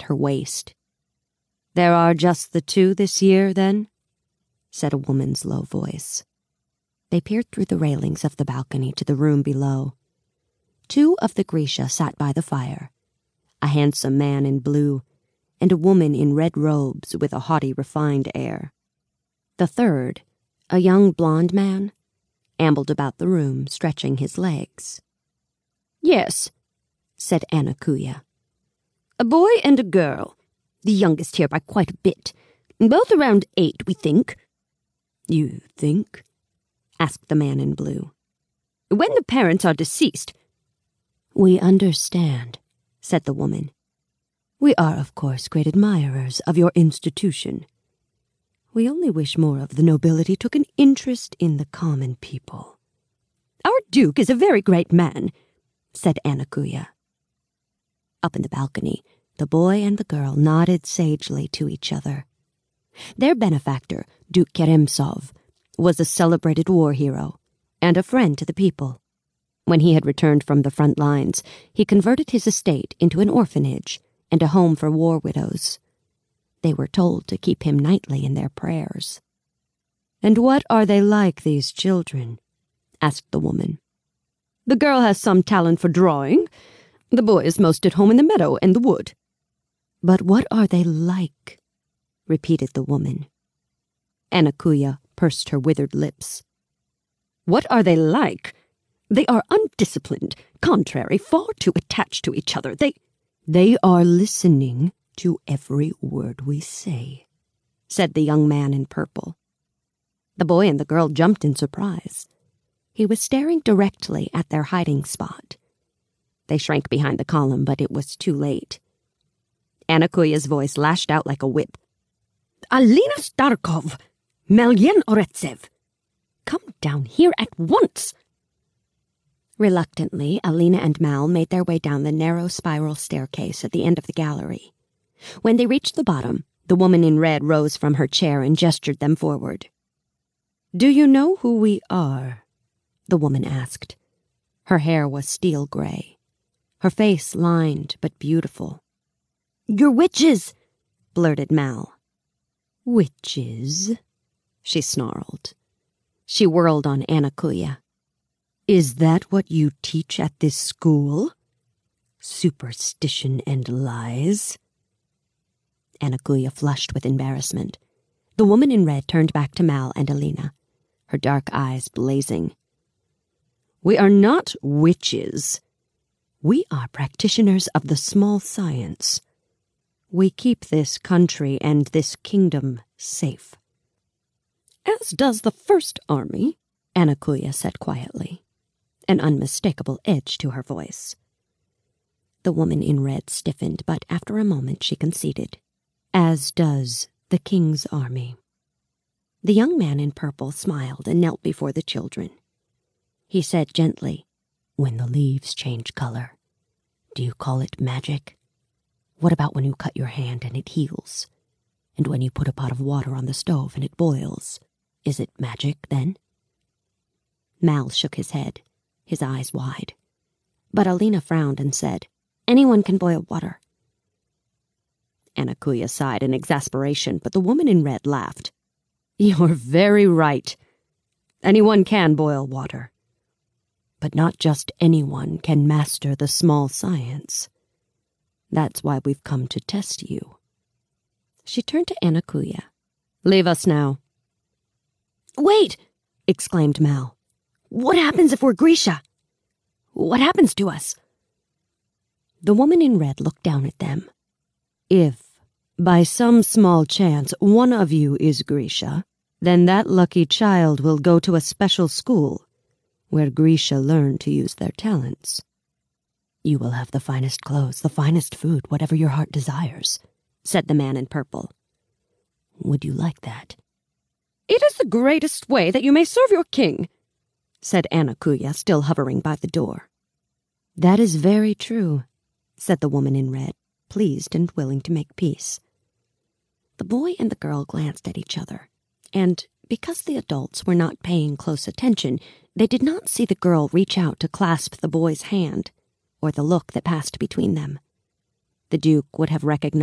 her waist. "There are just the two this year, then?" said a woman's low voice. They peered through the railings of the balcony to the room below. Two of the Grisha sat by the fire, a handsome man in blue and a woman in red robes with a haughty, refined air. The third, a young blonde man, ambled about the room, stretching his legs. "Yes," said Anakuya. "A boy and a girl, the youngest here by quite a bit. Both around 8, we think." "You think?" asked the man in blue. "When the parents are deceased." "We understand," said the woman. "We are, of course, great admirers of your institution. We only wish more of the nobility took an interest in the common people." "Our duke is a very great man," said Anakuya. Up in the balcony, the boy and the girl nodded sagely to each other. Their benefactor, Duke Keremsov, was a celebrated war hero and a friend to the people. When he had returned from the front lines, he converted his estate into an orphanage and a home for war widows. They were told to keep him nightly in their prayers. "And what are they like, these children?" asked the woman. "The girl has some talent for drawing. The boy is most at home in the meadow and the wood." "But what are they like?" repeated the woman. Anakuya pursed her withered lips. "What are they like? They are undisciplined, contrary, far too attached to each other. They are listening to every word we say," said the young man in purple. The boy and the girl jumped in surprise. He was staring directly at their hiding spot. They shrank behind the column, but it was too late. Anakuya's voice lashed out like a whip. "Alina Starkov! Melyan Oretsev! Come down here at once!" Reluctantly, Alina and Mal made their way down the narrow spiral staircase at the end of the gallery. When they reached the bottom, the woman in red rose from her chair and gestured them forward. "Do you know who we are?" the woman asked. Her hair was steel gray, her face lined but beautiful. "You're witches!" blurted Mal. "Witches?" she snarled. She whirled on Anakuya. "Is that what you teach at this school? Superstition and lies?" Anakuya flushed with embarrassment. The woman in red turned back to Mal and Alina, her dark eyes blazing. "We are not witches. We are practitioners of the small science. We keep this country and this kingdom safe." "As does the First Army," Anakuya said quietly, an unmistakable edge to her voice. The woman in red stiffened, but after a moment she conceded. "As does the king's army." The young man in purple smiled and knelt before the children. He said gently, "When the leaves change color, do you call it magic? What about when you cut your hand and it heals? And when you put a pot of water on the stove and it boils? Is it magic then?" Mal shook his head, his eyes wide. But Alina frowned and said, "Anyone can boil water." Anakuya sighed in exasperation, but the woman in red laughed. "You're very right. Anyone can boil water. But not just anyone can master the small science. That's why we've come to test you." She turned to Anakuya. "Leave us now." "Wait!" exclaimed Mal. "What happens if we're Grisha? What happens to us?" The woman in red looked down at them. "If, by some small chance, one of you is Grisha, then that lucky child will go to a special school where Grisha learn to use their talents. You will have the finest clothes, the finest food, whatever your heart desires," said the man in purple. "Would you like that?" "It is the greatest way that you may serve your king," said Anakuya, still hovering by the door. "That is very true," said the woman in red, pleased and willing to make peace. The boy and the girl glanced at each other, and because the adults were not paying close attention, they did not see the girl reach out to clasp the boy's hand, or the look that passed between them. The Duke would have recognized